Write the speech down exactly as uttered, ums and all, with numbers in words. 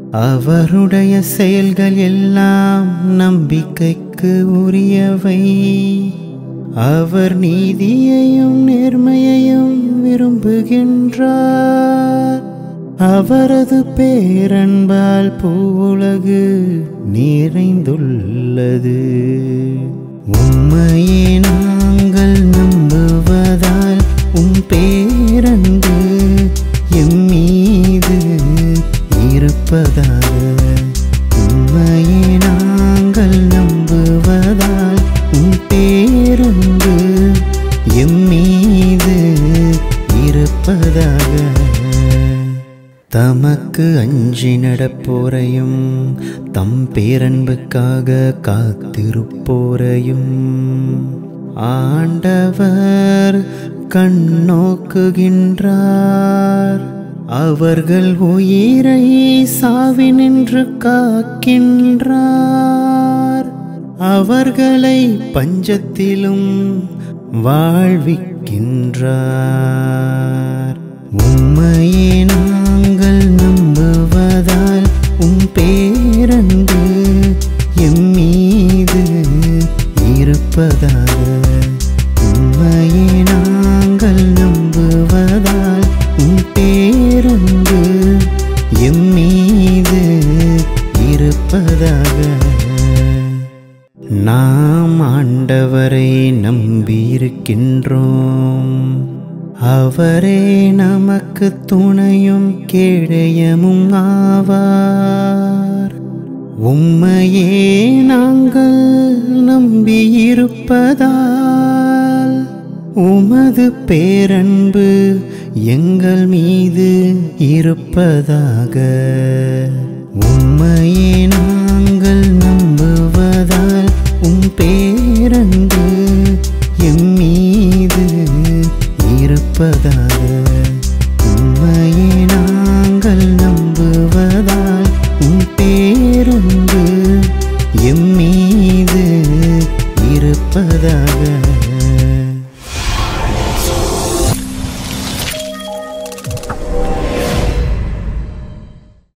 அவருடைய செயல்கள் எல்லாம் நம்பிக்கைக்கு உரியவை. அவர் நீதியையும் நேர்மையையும் விரும்புகின்றார். அவரது பேரன்பால் பூவுலகு நிறைந்துள்ளது. உம்மையே நாங்கள் நம்புவதால் உம் பேரன்பு எம்மீது இருப்பதாக. உம்மையே நாங்கள் நம்புவதால் உம் பேரன்பு எம்மீது இருப்பதாக. தமக்கு அஞ்சி நடப்போரையும் தம் பேரன்புக்காக காத்திருப்போரையும் ஆண்டவர் கண்ணோக்குகின்றார். அவர்கள் உயிரை சாவினின்று காக்கின்றார். அவர்களை பஞ்சத்திலும் வாழ்விக்கின்றார். உம்மையே நாங்கள் நம்புவதால் உம் பேரன்பு எம்மீது இருப்பதாக. உம்மையே நாங்கள் நம்புவதால் உம் பேரன்பு எம்மீது இருப்பதாக. நாம் ஆண்டவரை நம்பியிருக்கின்றோம். அவரே நமக்கு துணையும் கேடயமும் ஆவார். உம்மையே நாங்கள் நம்பியிருப்பதால் உமது பேரன்பு எங்கள் மீது இருப்பதாக. உம்மையே நாங்கள் நம்புவதால் உம் பேரன்பு எம்மீது இருப்பதாக. உம்மையே நாங்கள் நம்புவதால் உம் பேரன்பு எம்மீது இருப்பதாக.